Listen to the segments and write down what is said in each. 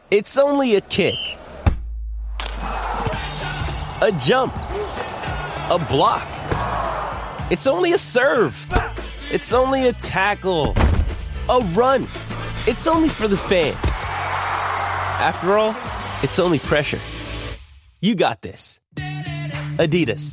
It's only a kick, a jump, a block. It's only a serve. It's only a tackle, a run. It's only for the fans. After all, it's only pressure. You got this. Adidas.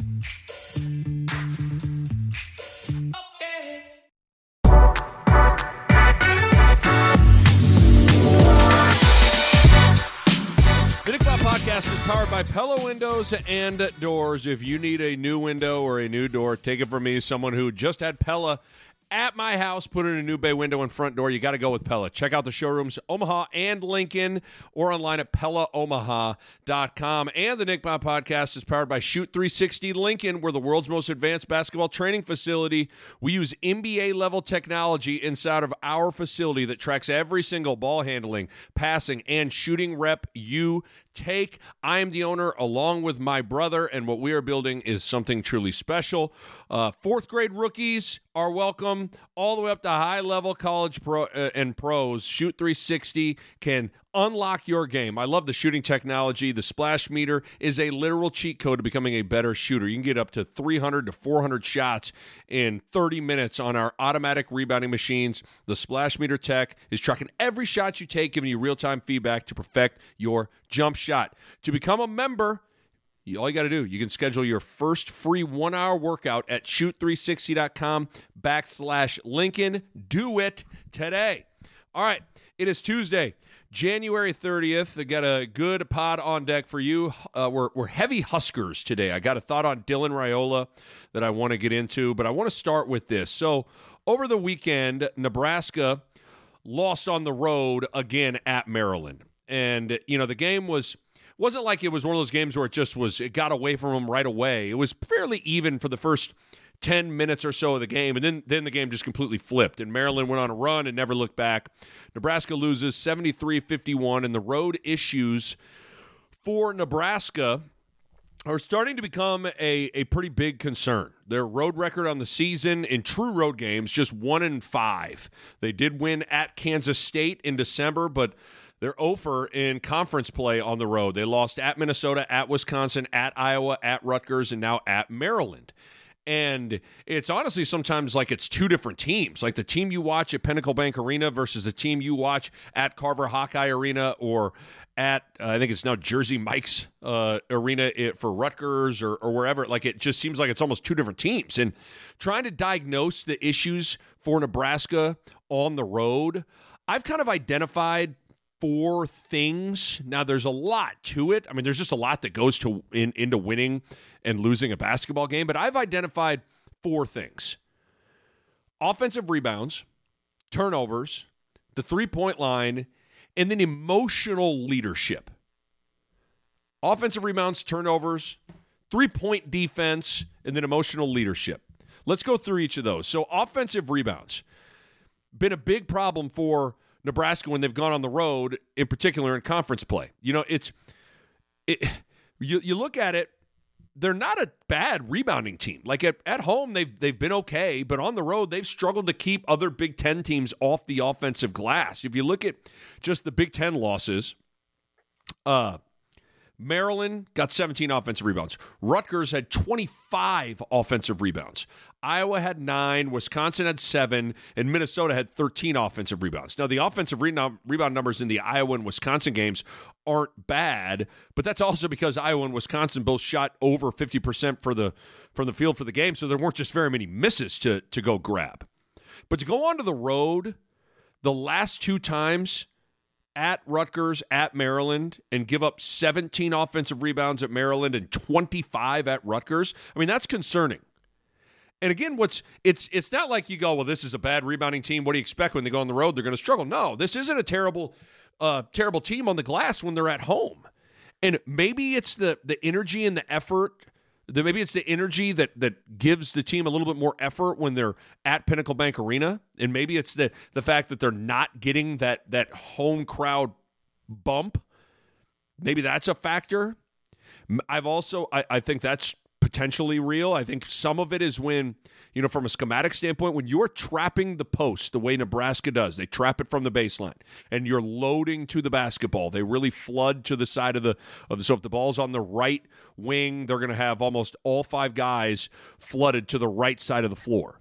The Nick Bob Podcast is powered by Pella Windows and Doors. If you need a new window or a new door, take it from me, someone who just had Pella at my house, put in a new bay window and front door. You got to go with Pella. Check out the showrooms, Omaha and Lincoln, or online at PellaOmaha.com. And the Nick Bob Podcast is powered by Shoot 360 Lincoln. We're the world's most advanced basketball training facility. We use NBA-level technology inside of our facility that tracks every single ball handling, passing, and shooting rep you take. I am the owner along with my brother, and what we are building is something truly special. Fourth grade rookies are welcome all the way up to high-level college and pros. Shoot 360 can unlock your game. I love the shooting technology. The splash meter is a literal cheat code to becoming a better shooter. You can get up to 300 to 400 shots in 30 minutes on our automatic rebounding machines. The splash meter tech is tracking every shot you take, giving you real-time feedback to perfect your jump shot. To become a member, all you got to do, you can schedule your first free 1-hour workout at shoot360.com/Lincoln. Do it today. All right, it is Tuesday, January 30th. I got a good pod on deck for you. We're heavy Huskers today. I got a thought on Dylan Raiola that I want to get into, but I want to start with this. So over the weekend, Nebraska lost on the road again at Maryland. And, you know, the game wasn't like it was one of those games where it got away from them right away. It was fairly even for the first 10 minutes or so of the game, and then the game just completely flipped, and Maryland went on a run and never looked back. Nebraska loses 73-51, and the road issues for Nebraska are starting to become a pretty big concern. Their road record on the season in true road games, just 1-5. They did win at Kansas State in December, but they're 0 in conference play on the road. They lost at Minnesota, at Wisconsin, at Iowa, at Rutgers, and now at Maryland. And it's honestly sometimes like it's two different teams. Like the team you watch at Pinnacle Bank Arena versus the team you watch at Carver Hawkeye Arena or at, I think it's now Jersey Mike's Arena for Rutgers or wherever. Like it just seems like it's almost two different teams. And trying to diagnose the issues for Nebraska on the road, I've kind of identified 4 things. Now, there's a lot to it. I mean, there's just a lot that goes into winning and losing a basketball game, but I've identified 4 things. Offensive rebounds, turnovers, the three-point line, and then emotional leadership. Offensive rebounds, turnovers, three-point defense, and then emotional leadership. Let's go through each of those. So offensive rebounds, been a big problem for Nebraska when they've gone on the road, in particular in conference play. You know, you look at it, they're not a bad rebounding team. Like at home, they've been okay, but on the road, they've struggled to keep other Big Ten teams off the offensive glass. If you look at just the Big Ten losses, Maryland got 17 offensive rebounds. Rutgers had 25 offensive rebounds. Iowa had 9, Wisconsin had 7, and Minnesota had 13 offensive rebounds. Now, the offensive rebound numbers in the Iowa and Wisconsin games aren't bad, but that's also because Iowa and Wisconsin both shot over 50% from the field for the game, so there weren't just very many misses to go grab. But to go onto the road, the last 2 times at Rutgers, at Maryland, and give up 17 offensive rebounds at Maryland and 25 at Rutgers, I mean, that's concerning. And again, it's not like you go, well, this is a bad rebounding team. What do you expect when they go on the road? They're going to struggle. No, this isn't a terrible team on the glass when they're at home. And maybe it's the energy and the effort. Maybe it's the energy that gives the team a little bit more effort when they're at Pinnacle Bank Arena. And maybe it's the fact that they're not getting that home crowd bump. Maybe that's a factor. I think that's potentially real. I think some of it is when, from a schematic standpoint, when you're trapping the post the way Nebraska does, they trap it from the baseline, and you're loading to the basketball. They really flood to the side of the so if the ball's on the right wing, they're going to have almost all 5 guys flooded to the right side of the floor.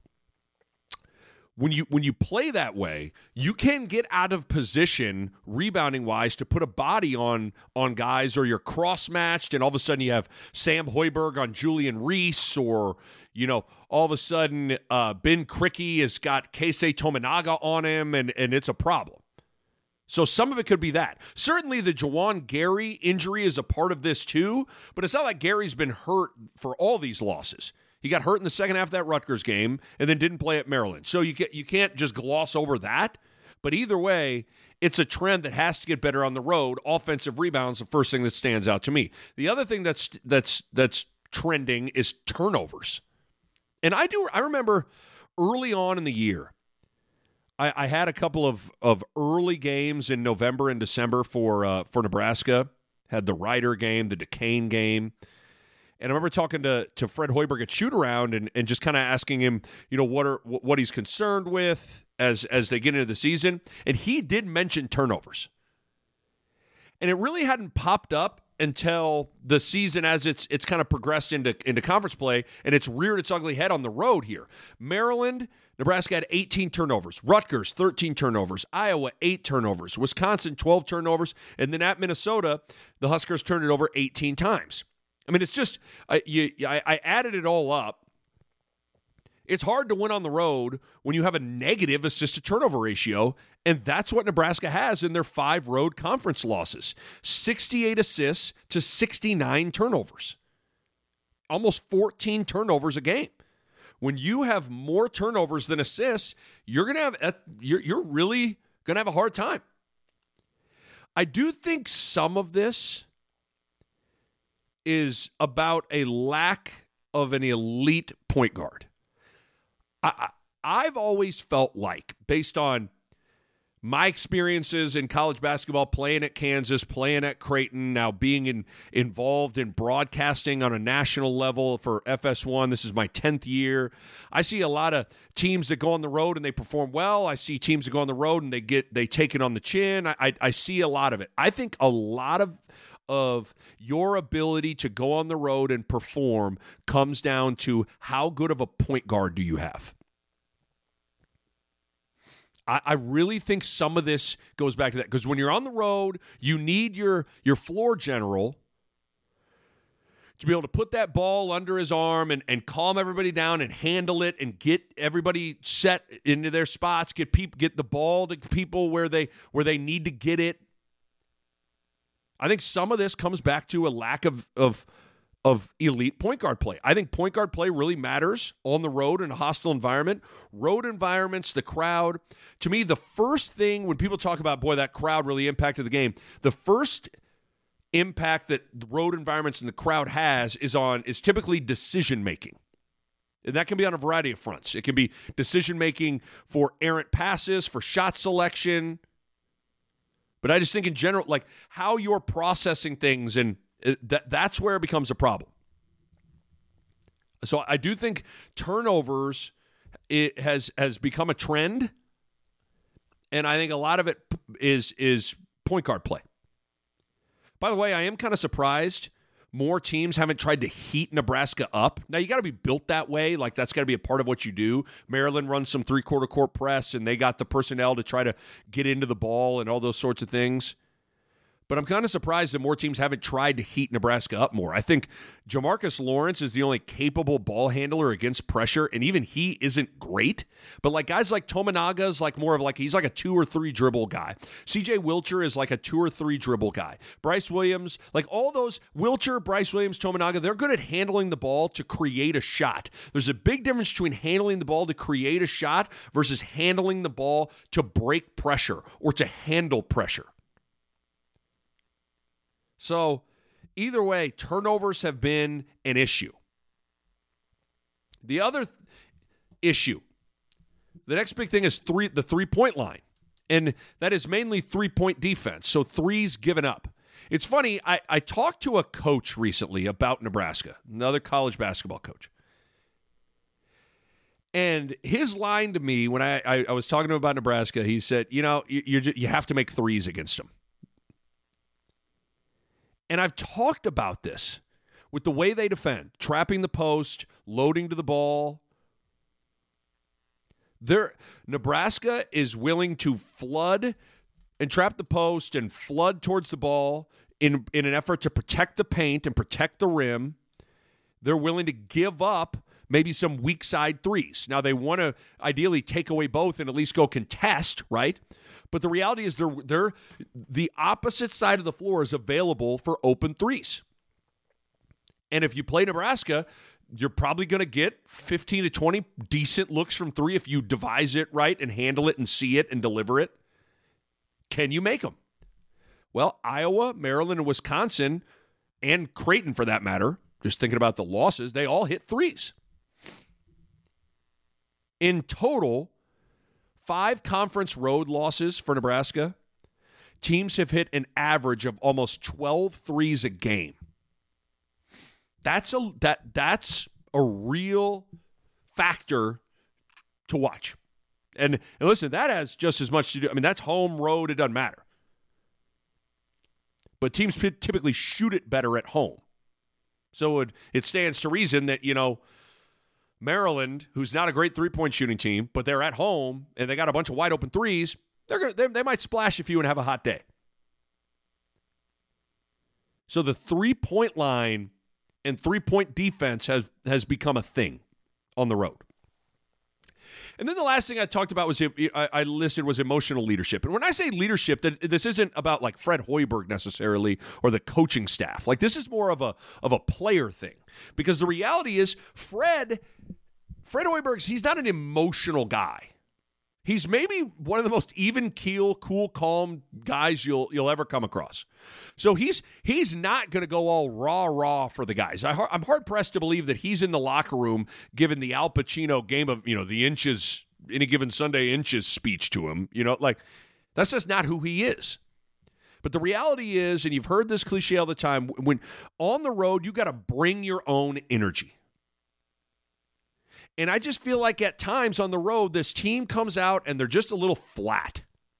When you play that way, you can get out of position rebounding wise to put a body on guys, or you're cross matched, and all of a sudden you have Sam Hoiberg on Julian Reese, or all of a sudden Ben Krikke has got Keisei Tominaga on him, and it's a problem. So some of it could be that. Certainly the Juwan Gary injury is a part of this too, but it's not like Gary's been hurt for all these losses. He got hurt in the second half of that Rutgers game and then didn't play at Maryland. So you can't just gloss over that. But either way, it's a trend that has to get better on the road. Offensive rebounds, the first thing that stands out to me. The other thing that's trending is turnovers. And I remember early on in the year, I had a couple of early games in November and December for Nebraska. Had the Ryder game, the Duquesne game. And I remember talking to Fred Hoiberg at shoot-around and just kind of asking him, what he's concerned with as they get into the season. And he did mention turnovers. And it really hadn't popped up until the season as it's kind of progressed into conference play, and it's reared its ugly head on the road here. Maryland, Nebraska had 18 turnovers. Rutgers, 13 turnovers. Iowa, 8 turnovers. Wisconsin, 12 turnovers. And then at Minnesota, the Huskers turned it over 18 times. I mean, it's just, I added it all up. It's hard to win on the road when you have a negative assist-to-turnover ratio, and that's what Nebraska has in their 5 road conference losses. 68 assists to 69 turnovers. Almost 14 turnovers a game. When you have more turnovers than assists, you're really going to have a hard time. I do think some of this is about a lack of an elite point guard. I've always felt like, based on my experiences in college basketball, playing at Kansas, playing at Creighton, now being involved in broadcasting on a national level for FS1, this is my 10th year. I see a lot of teams that go on the road and they perform well. I see teams that go on the road and they take it on the chin. I see a lot of it. I think a lot of your ability to go on the road and perform comes down to how good of a point guard do you have. I really think some of this goes back to that, because when you're on the road, you need your floor general to be able to put that ball under his arm and calm everybody down and handle it and get everybody set into their spots, get the ball to people where they need to get it. I think some of this comes back to a lack of elite point guard play. I think point guard play really matters on the road in a hostile environment. Road environments, the crowd. To me, the first thing when people talk about, boy, that crowd really impacted the game, the first impact that the road environments and the crowd has is typically decision-making. And that can be on a variety of fronts. It can be decision-making for errant passes, for shot selection. But I just think in general, like how you're processing things, and that's where it becomes a problem. So I do think turnovers has become a trend, and I think a lot of it is point guard play. By the way, I am kind of surprised more teams haven't tried to heat Nebraska up. Now, you got to be built that way. Like, that's got to be a part of what you do. Maryland runs some three-quarter court press, and they got the personnel to try to get into the ball and all those sorts of things. But I'm kind of surprised that more teams haven't tried to heat Nebraska up more. I think Jamarcus Lawrence is the only capable ball handler against pressure, and even he isn't great. But like guys like Tominaga is like more of like, he's like a 2 or 3 dribble guy. CJ Wilcher is like a 2 or 3 dribble guy. Bryce Williams, like all those, Wilcher, Bryce Williams, Tominaga, they're good at handling the ball to create a shot. There's a big difference between handling the ball to create a shot versus handling the ball to break pressure or to handle pressure. So, either way, turnovers have been an issue. The other issue, the next big thing is the three-point line. And that is mainly three-point defense, so threes given up. It's funny, I talked to a coach recently about Nebraska, another college basketball coach. And his line to me when I was talking to him about Nebraska, he said, you have to make threes against them. And I've talked about this with the way they defend, trapping the post, loading to the ball. Nebraska is willing to flood and trap the post and flood towards the ball in an effort to protect the paint and protect the rim. They're willing to give up maybe some weak side threes. Now, they want to ideally take away both and at least go contest, right? But the reality is the opposite side of the floor is available for open threes. And if you play Nebraska, you're probably going to get 15 to 20 decent looks from three if you devise it right and handle it and see it and deliver it. Can you make them? Well, Iowa, Maryland, and Wisconsin, and Creighton for that matter, just thinking about the losses, they all hit threes. In total, 5 conference road losses for Nebraska. Teams have hit an average of almost 12 threes a game. That's a real factor to watch. And listen, that has just as much to do. I mean, that's home, road, it doesn't matter. But teams typically shoot it better at home. So it stands to reason that, Maryland, who's not a great three-point shooting team, but they're at home and they got a bunch of wide open threes, they might splash a few and have a hot day. So the three-point line and three-point defense has become a thing on the road. And then the last thing I talked about I listed was emotional leadership. And when I say leadership, this isn't about like Fred Hoiberg necessarily or the coaching staff. Like this is more of a player thing. Because the reality is Fred Hoiberg, he's not an emotional guy. He's maybe one of the most even keel, cool, calm guys you'll ever come across. So he's not going to go all rah for the guys. I'm hard pressed to believe that he's in the locker room giving the Al Pacino game of the inches, any given Sunday inches speech to him. Like that's just not who he is. But the reality is, and you've heard this cliche all the time, when on the road you got to bring your own energy. And I just feel like at times on the road, this team comes out and they're just a little flat.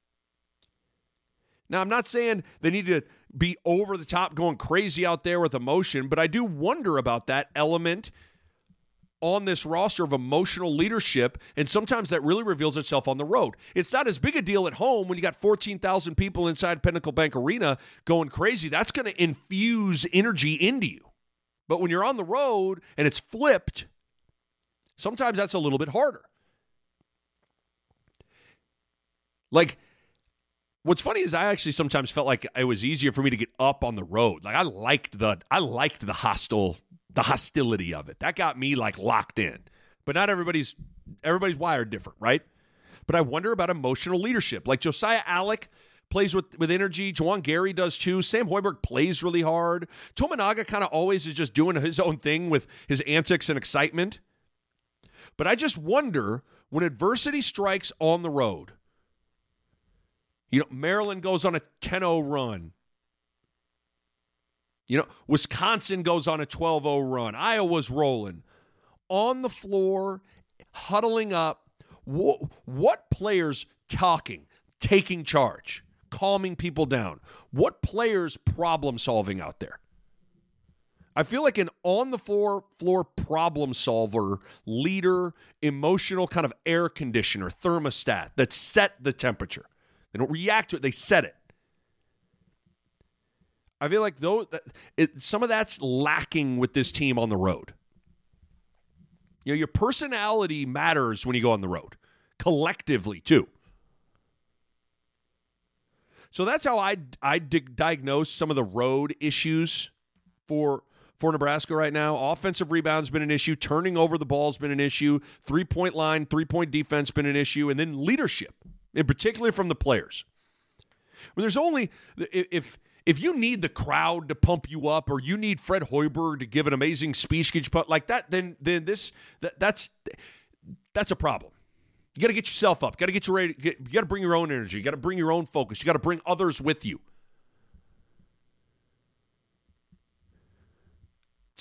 Now, I'm not saying they need to be over the top going crazy out there with emotion, but I do wonder about that element on this roster of emotional leadership, and sometimes that really reveals itself on the road. It's not as big a deal at home when you got 14,000 people inside Pinnacle Bank Arena going crazy. That's going to infuse energy into you. But when you're on the road and it's flipped, sometimes that's a little bit harder. Like, what's funny is I actually sometimes felt like it was easier for me to get up on the road. Like I liked the hostility of it. That got me like locked in. But not everybody's wired different, right? But I wonder about emotional leadership. Like Josiah Allick plays with energy. Juwan Gary does too. Sam Hoiberg plays really hard. Tominaga kind of always is just doing his own thing with his antics and excitement. But I just wonder when adversity strikes on the road. Maryland goes on a 10-0 run. Wisconsin goes on a 12-0 run. Iowa's rolling. On the floor, huddling up. What players talking, taking charge, calming people down? What players problem solving out there? I feel like an on-the-floor problem solver, leader, emotional kind of air conditioner, thermostat that set the temperature. They don't react to it. They set it. I feel like some of that's lacking with this team on the road. Your personality matters when you go on the road, collectively too. So that's how I diagnose some of the road issues for Nebraska right now. Offensive rebound's been an issue. Turning over the ball's been an issue. Three-point line, three-point defense been an issue. And then leadership, in particular from the players. When there's only if you need the crowd to pump you up, or you need Fred Hoiberg to give an amazing speech like that, then that's a problem. You got to get yourself up. Got to get you ready. You got to bring your own energy. You got to bring your own focus. You got to bring others with you.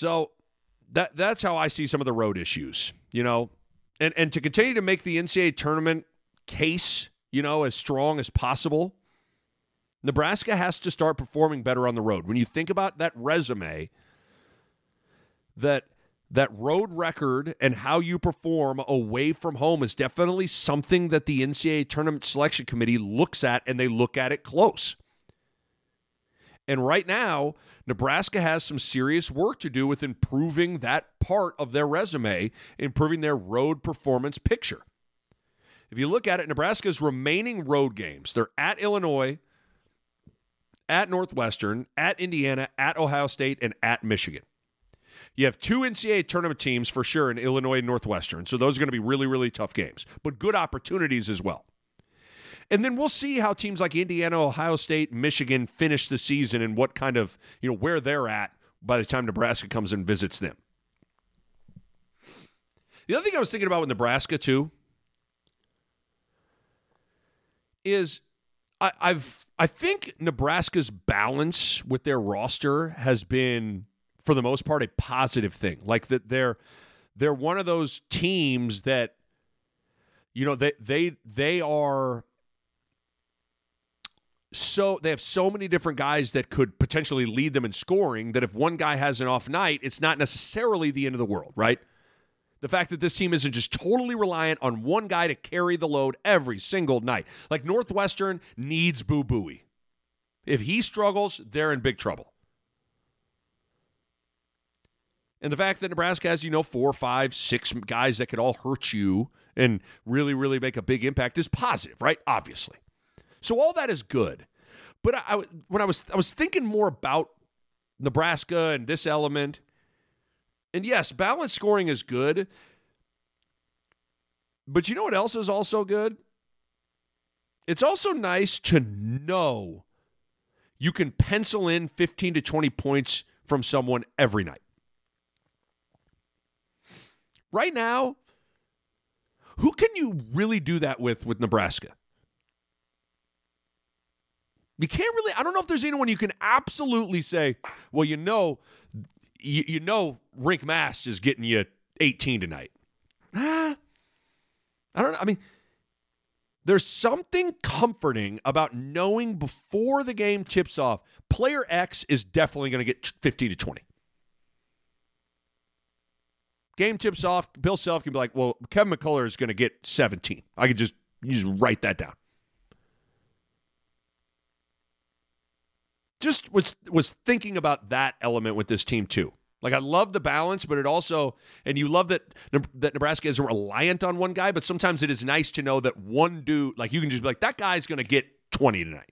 So that's how I see some of the road issues, and to continue to make the NCAA tournament case, as strong as possible, Nebraska has to start performing better on the road. When you think about that resume, that road record and how you perform away from home is definitely something that the NCAA Tournament Selection Committee looks at, and they look at it close. And right now, Nebraska has some serious work to do with improving that part of their resume, improving their road performance picture. If you look at it, Nebraska's remaining road games, they're at Illinois, at Northwestern, at Indiana, at Ohio State, and at Michigan. You have 2 NCAA tournament teams for sure in Illinois and Northwestern, so those are going to be really, really tough games, but good opportunities as well. And then we'll see how teams like Indiana, Ohio State, Michigan finish the season and what kind of, where they're at by the time Nebraska comes and visits them. The other thing I was thinking about with Nebraska, too, is I think Nebraska's balance with their roster has been, for the most part, a positive thing. Like that they're one of those teams that, they are so they have so many different guys that could potentially lead them in scoring that if one guy has an off night, it's not necessarily the end of the world, right? The fact that this team isn't just totally reliant on one guy to carry the load every single night. Like Northwestern needs Boo Buie. If he struggles, they're in big trouble. And the fact that Nebraska has, 4, 5, 6 guys that could all hurt you and really, really make a big impact is positive, right? Obviously. So all that is good. But when I was thinking more about Nebraska and this element, and yes, balanced scoring is good. But you know what else is also good? It's also nice to know you can pencil in 15 to 20 points from someone every night. Right now, who can you really do that with Nebraska? You can't really, I don't know if there's anyone you can absolutely say, well, Rink Mast is getting you 18 tonight. I don't know. I mean, there's something comforting about knowing before the game tips off, player X is definitely going to get 15 to 20. Game tips off, Bill Self can be like, well, Kevin McCullough is going to get 17. I could just write that down. Just was thinking about that element with this team too. Like I love the balance, but it also, and you love that Nebraska isn't reliant on one guy, but sometimes it is nice to know that one dude, like you can just be like, that guy's going to get 20 tonight.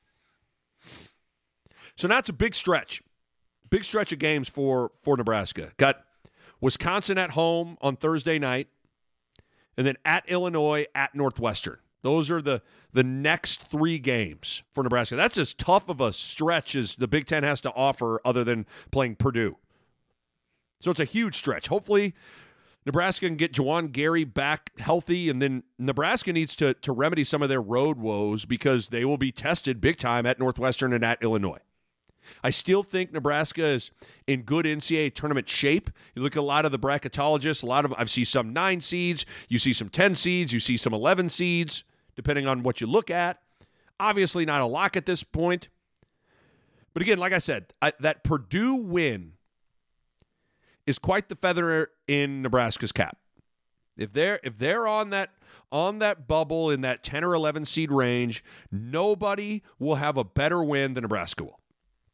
So now it's a big stretch of games for Nebraska. Got Wisconsin at home on Thursday night, and then at Illinois, at Northwestern. Those are the next 3 games for Nebraska. That's as tough of a stretch as the Big Ten has to offer other than playing Purdue. So it's a huge stretch. Hopefully, Nebraska can get Juwan Gary back healthy, and then Nebraska needs to remedy some of their road woes because they will be tested big time at Northwestern and at Illinois. I still think Nebraska is in good NCAA tournament shape. You look at a lot of the bracketologists, I've seen some 9 seeds, you see some 10 seeds, you see some 11 seeds, depending on what you look at. Obviously not a lock at this point. But again, like I said, that Purdue win is quite the feather in Nebraska's cap. If they're on that bubble in that 10 or 11 seed range, nobody will have a better win than Nebraska will.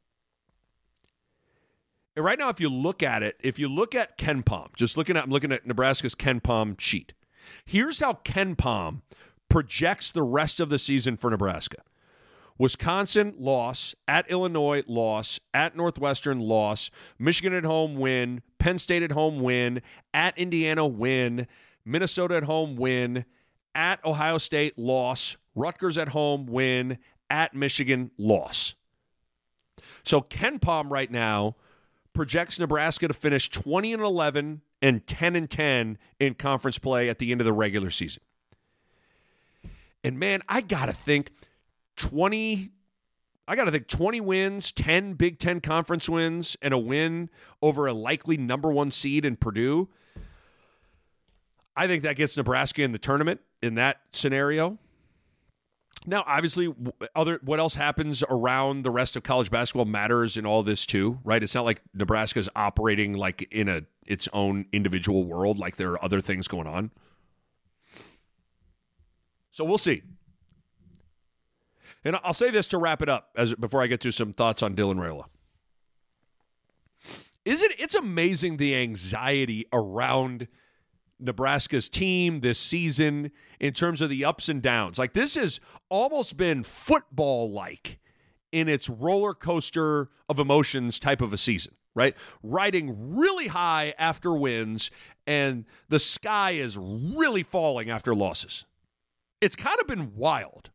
And right now, if you look at KenPom, I'm looking at Nebraska's KenPom sheet. Here's how KenPom projects the rest of the season for Nebraska. Wisconsin, loss. At Illinois, loss. At Northwestern, loss. Michigan at home, win. Penn State at home, win. At Indiana, win. Minnesota at home, win. At Ohio State, loss. Rutgers at home, win. At Michigan, loss. So KenPom right now projects Nebraska to finish 20-11 and 10-10 in conference play at the end of the regular season. And man, I got to think I got to think 20 wins, 10 Big Ten conference wins, and a win over a likely number one seed in Purdue. I think that gets Nebraska in the tournament in that scenario. Now, obviously, what else happens around the rest of college basketball matters in all this too, right? It's not like Nebraska's operating like in its own individual world, like there are other things going on. So we'll see. And I'll say this to wrap it up before I get to some thoughts on Dylan Raiola. It's amazing the anxiety around Nebraska's team this season in terms of the ups and downs. Like, this has almost been football-like in its roller coaster of emotions type of a season, right? Riding really high after wins, and the sky is really falling after losses. It's kind of been wild.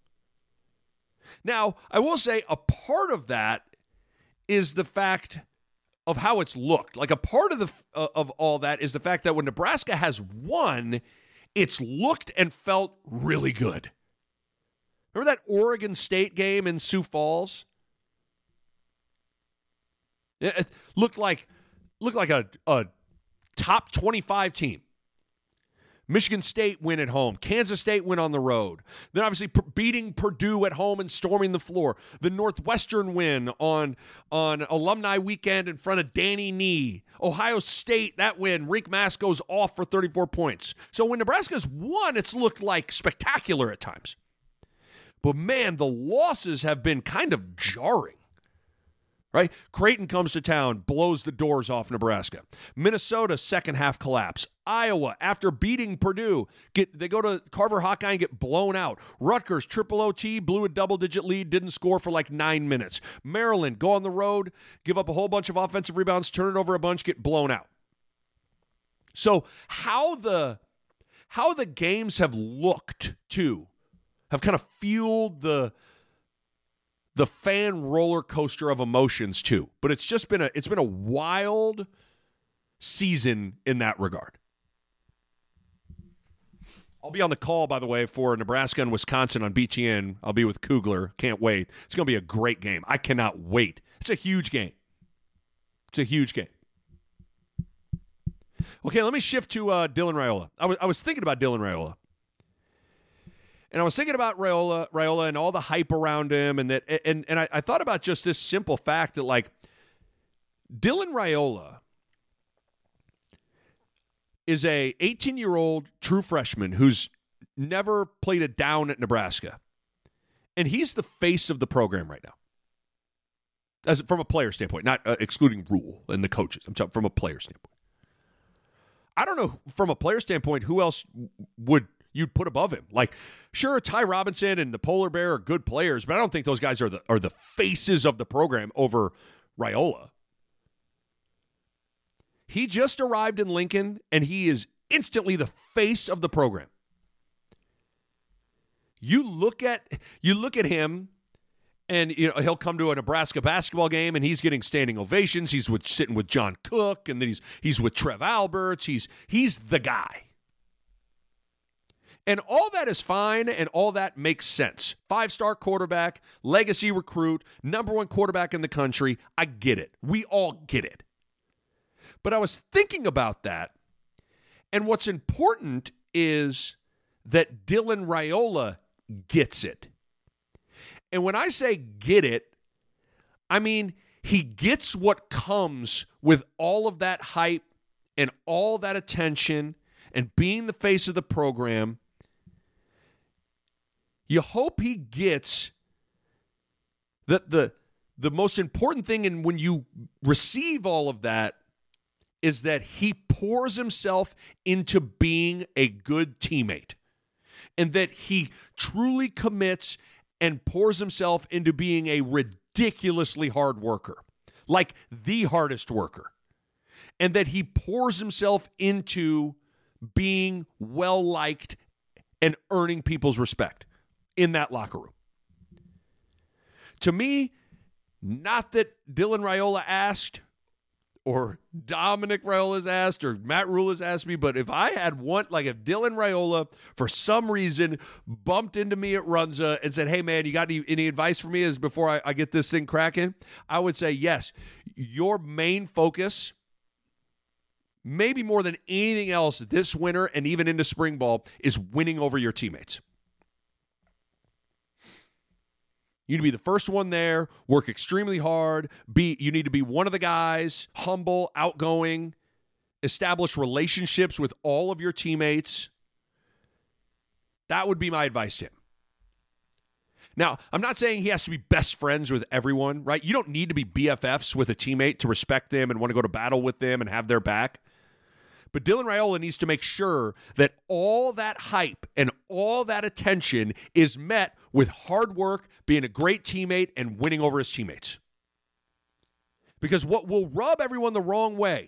Now, I will say a part of that is the fact of how it's looked. Like, a part of all that is the fact that when Nebraska has won, it's looked and felt really good. Remember that Oregon State game in Sioux Falls? It looked like a top 25 team. Michigan State win at home. Kansas State win on the road. Then obviously beating Purdue at home and storming the floor. The Northwestern win on Alumni Weekend in front of Danny Nee. Ohio State, that win. Rick Mass goes off for 34 points. So when Nebraska's won, it's looked like spectacular at times. But man, the losses have been kind of jarring. Right? Creighton comes to town, blows the doors off Nebraska. Minnesota, second half collapse. Iowa, after beating Purdue, they go to Carver Hawkeye and get blown out. Rutgers, triple OT, blew a double-digit lead, didn't score for like 9 minutes. Maryland, go on the road, give up a whole bunch of offensive rebounds, turn it over a bunch, get blown out. So how the games have looked, too, have kind of fueled the fan roller coaster of emotions too. But it's been a wild season in that regard. I'll be on the call, by the way, for Nebraska and Wisconsin on BTN. I'll be with Kugler. Can't wait. It's going to be a great game. I cannot wait. It's a huge game. It's a huge game. Okay, let me shift to Dylan Raiola. I was thinking about Dylan Raiola. And I was thinking about Raiola and all the hype around him, and I thought about just this simple fact that, like, Dylan Raiola is a 18-year-old true freshman who's never played a down at Nebraska, and he's the face of the program right now, from a player standpoint, not excluding Rule and the coaches. I'm talking from a player standpoint. I don't know from a player standpoint who else you'd put above him. Like, sure, Ty Robinson and the Polar Bear are good players, but I don't think those guys are the faces of the program over Raiola. He just arrived in Lincoln, and he is instantly the face of the program. You look at him, and he'll come to a Nebraska basketball game, and he's getting standing ovations. He's sitting with John Cook, and then he's with Trev Alberts. He's the guy. And all that is fine, and all that makes sense. 5-star quarterback, legacy recruit, number one quarterback in the country. I get it. We all get it. But I was thinking about that, and what's important is that Dylan Raiola gets it. And when I say get it, I mean he gets what comes with all of that hype and all that attention and being the face of the program. You hope he gets that the most important thing, and when you receive all of that, is that he pours himself into being a good teammate, and that he truly commits and pours himself into being a ridiculously hard worker, like the hardest worker, and that he pours himself into being well-liked and earning people's respect in that locker room. To me, not that Dylan Raiola asked or Dominic Raiola's asked or Matt Rhule has asked me, but if I had one, like if Dylan Raiola for some reason bumped into me at Runza and said, hey man, you got any advice for me as before I get this thing cracking? I would say yes. Your main focus, maybe more than anything else this winter and even into spring ball, is winning over your teammates. You need to be the first one there, work extremely hard, you need to be one of the guys, humble, outgoing, establish relationships with all of your teammates. That would be my advice to him. Now, I'm not saying he has to be best friends with everyone, right? You don't need to be BFFs with a teammate to respect them and want to go to battle with them and have their back. But Dylan Raiola needs to make sure that all that hype and all that attention is met with hard work, being a great teammate, and winning over his teammates. Because what will rub everyone the wrong way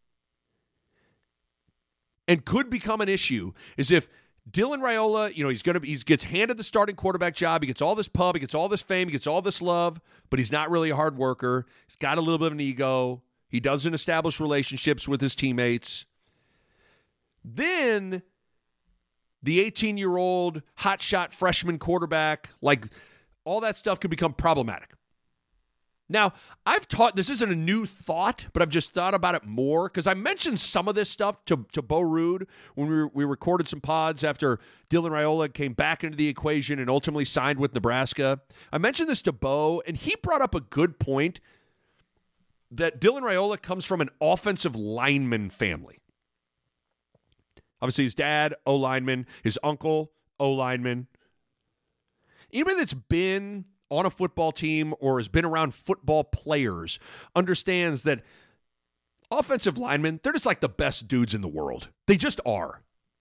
and could become an issue is if Dylan Raiola, he gets handed the starting quarterback job, he gets all this pub, he gets all this fame, he gets all this love, but he's not really a hard worker. He's got a little bit of an ego. He doesn't establish relationships with his teammates. Then the 18-year-old hotshot freshman quarterback, like all that stuff could become problematic. Now, this isn't a new thought, but I've just thought about it more because I mentioned some of this stuff to Bo Ruud when we recorded some pods after Dylan Raiola came back into the equation and ultimately signed with Nebraska. I mentioned this to Bo, and he brought up a good point that Dylan Raiola comes from an offensive lineman family. Obviously, his dad, O-lineman, his uncle, O-lineman. Anybody that's been on a football team or has been around football players understands that offensive linemen, they're just like the best dudes in the world. They just are.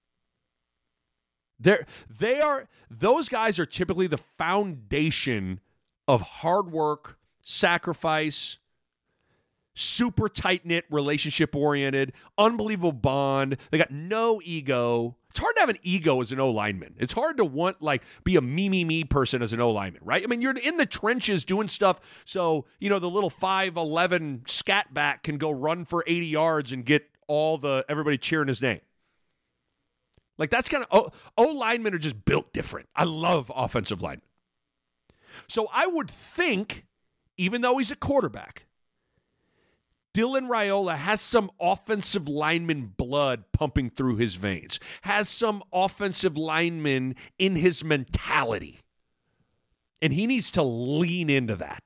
Those guys are typically the foundation of hard work, sacrifice, super tight-knit, relationship-oriented, unbelievable bond. They got no ego. It's hard to have an ego as an O-lineman. It's hard to be a me person as an O-lineman, right? I mean, you're in the trenches doing stuff so, the little 5'11" scat back can go run for 80 yards and get everybody cheering his name. Like, that's kind of, O-linemen are just built different. I love offensive linemen. So I would think, even though he's a quarterback, Dylan Raiola has some offensive lineman blood pumping through his veins, has some offensive lineman in his mentality, and he needs to lean into that.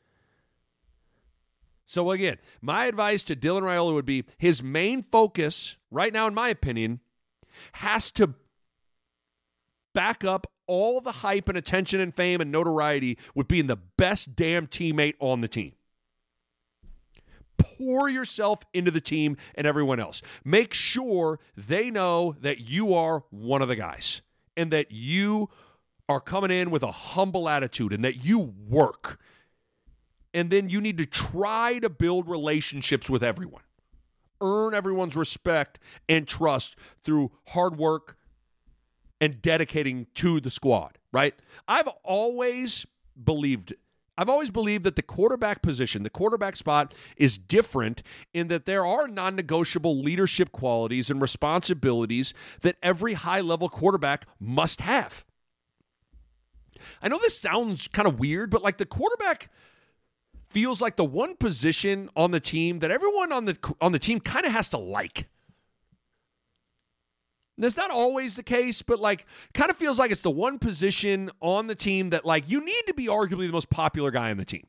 So again, my advice to Dylan Raiola would be his main focus right now, in my opinion, has to back up all the hype and attention and fame and notoriety with being the best damn teammate on the team. Pour yourself into the team and everyone else. Make sure they know that you are one of the guys and that you are coming in with a humble attitude and that you work. And then you need to try to build relationships with everyone. Earn everyone's respect and trust through hard work and dedicating to the squad, right? I've always believed that the quarterback position, the quarterback spot, is different in that there are non-negotiable leadership qualities and responsibilities that every high-level quarterback must have. I know this sounds kind of weird, but like the quarterback feels like the one position on the team that everyone on the team kind of has to like. That's not always the case, but like kind of feels like it's the one position on the team that like you need to be arguably the most popular guy on the team.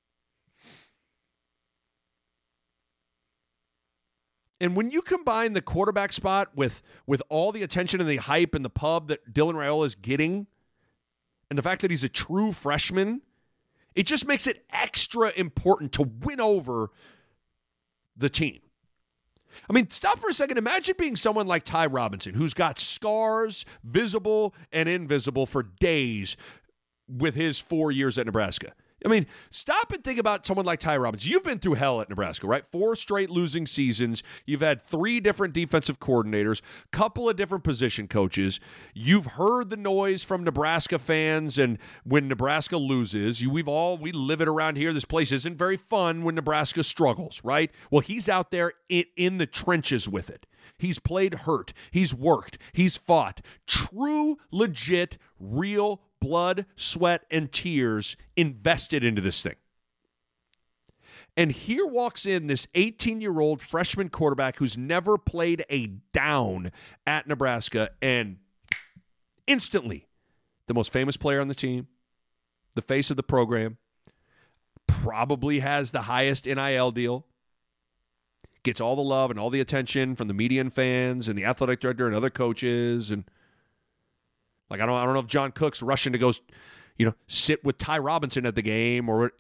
And when you combine the quarterback spot with all the attention and the hype and the pub that Dylan Raiola is getting, and the fact that he's a true freshman, it just makes it extra important to win over the team. I mean, stop for a second. Imagine being someone like Ty Robinson, who's got scars, visible and invisible, for days with his 4 years at Nebraska. I mean, stop and think about someone like Ty Robinson. You've been through hell at Nebraska, right? 4 straight losing seasons. You've had 3 different defensive coordinators, couple of different position coaches. You've heard the noise from Nebraska fans, and when Nebraska loses, we live it around here. This place isn't very fun when Nebraska struggles, right? Well, he's out there in the trenches with it. He's played hurt. He's worked. He's fought. True, legit, real blood, sweat, and tears invested into this thing. And here walks in this 18-year-old freshman quarterback who's never played a down at Nebraska, and instantly the most famous player on the team, the face of the program, probably has the highest NIL deal, gets all the love and all the attention from the media and fans and the athletic director and other coaches. And like, I don't know if John Cook's rushing to go, sit with Ty Robinson at the game or,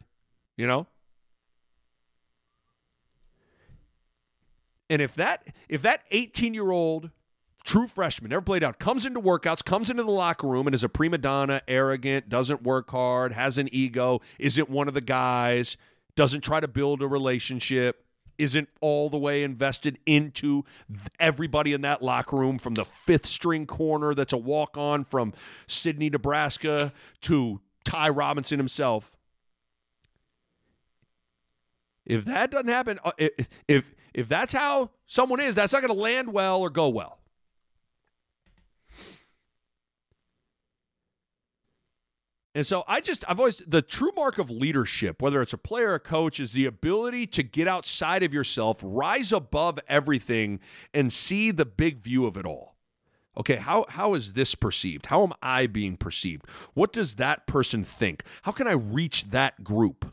And if that 18-year-old true freshman, never played out, comes into workouts, comes into the locker room and is a prima donna, arrogant, doesn't work hard, has an ego, isn't one of the guys, doesn't try to build a relationship, isn't all the way invested into everybody in that locker room, from the 5th-string corner that's a walk-on from Sidney, Nebraska, to Ty Robinson himself. If that doesn't happen, if that's how someone is, that's not going to land well or go well. And so the true mark of leadership, whether it's a player or a coach, is the ability to get outside of yourself, rise above everything, and see the big view of it all. Okay, how is this perceived? How am I being perceived? What does that person think? How can I reach that group?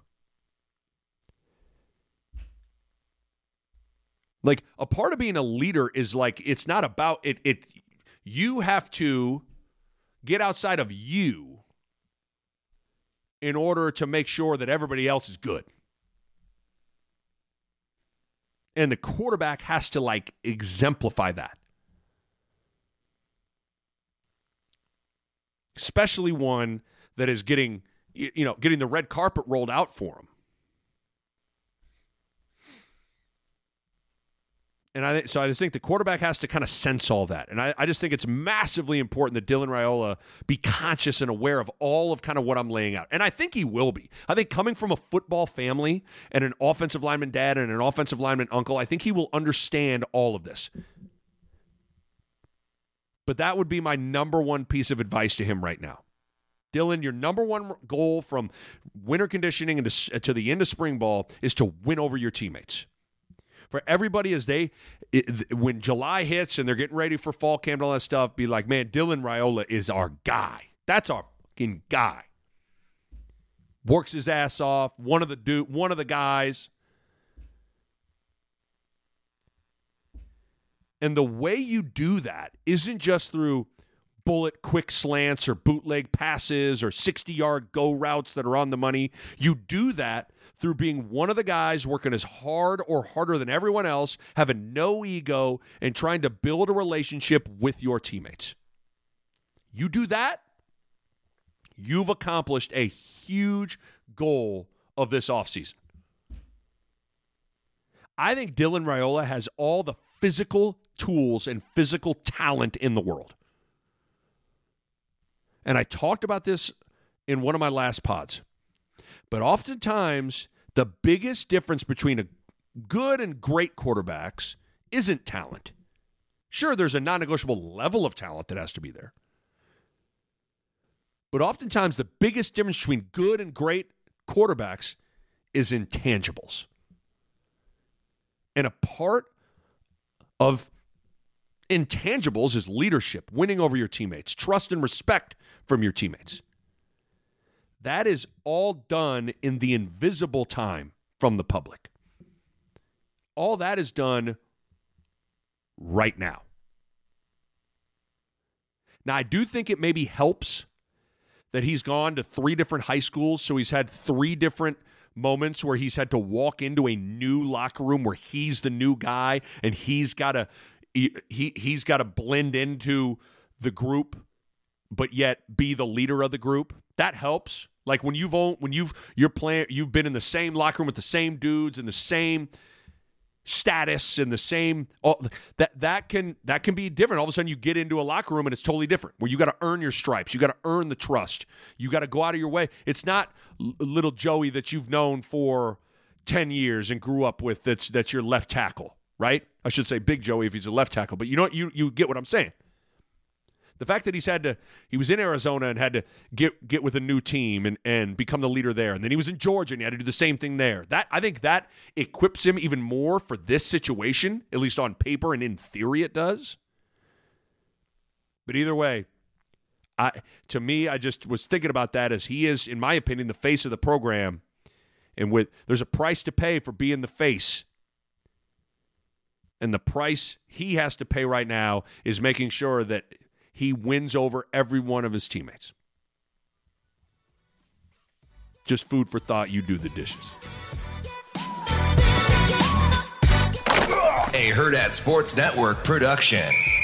Like, a part of being a leader is like, it's not about it. You have to get outside of you in order to make sure that everybody else is good. And the quarterback has to, exemplify that. Especially one that is getting the red carpet rolled out for him. And I just think the quarterback has to kind of sense all that. And I just think it's massively important that Dylan Raiola be conscious and aware of all of kind of what I'm laying out. And I think he will be. I think coming from a football family and an offensive lineman dad and an offensive lineman uncle, I think he will understand all of this. But that would be my number one piece of advice to him right now. Dylan, your number one goal from winter conditioning and to the end of spring ball is to win over your teammates. For everybody, when July hits and they're getting ready for fall camp and all that stuff, be like, man, Dylan Raiola is our guy. That's our fucking guy. Works his ass off. One of the guys. And the way you do that isn't just through bullet quick slants or bootleg passes or 60-yard go routes that are on the money. You do that through being one of the guys working as hard or harder than everyone else, having no ego, and trying to build a relationship with your teammates. You do that, you've accomplished a huge goal of this offseason. I think Dylan Raiola has all the physical tools and physical talent in the world. And I talked about this in one of my last pods. But oftentimes, the biggest difference between a good and great quarterbacks isn't talent. Sure, there's a non-negotiable level of talent that has to be there. But oftentimes, the biggest difference between good and great quarterbacks is intangibles. And a part of intangibles is leadership, winning over your teammates, trust and respect from your teammates. That is all done in the invisible time from the public. All that is done right now. Now, I do think it maybe helps that he's gone to 3 different high schools, so he's had 3 different moments where he's had to walk into a new locker room where he's the new guy and he's got to blend into the group, but yet be the leader of the group. That helps. Like when you've been in the same locker room with the same dudes and the same status and the same that can be different. All of a sudden you get into a locker room and it's totally different, where you got to earn your stripes, you got to earn the trust, you got to go out of your way. It's not little Joey that you've known for 10 years and grew up with that's your left tackle, right? I should say Big Joey if he's a left tackle, but you know what, you get what I'm saying. The fact that he was in Arizona and had to get with a new team and become the leader there. And then he was in Georgia and he had to do the same thing there. I think that equips him even more for this situation, at least on paper and in theory it does. But either way, to me, I just was thinking about that as he is, in my opinion, the face of the program. And there's a price to pay for being the face. And the price he has to pay right now is making sure that he wins over every one of his teammates. Just food for thought. You do the dishes. A Hurrdat Sports Network production.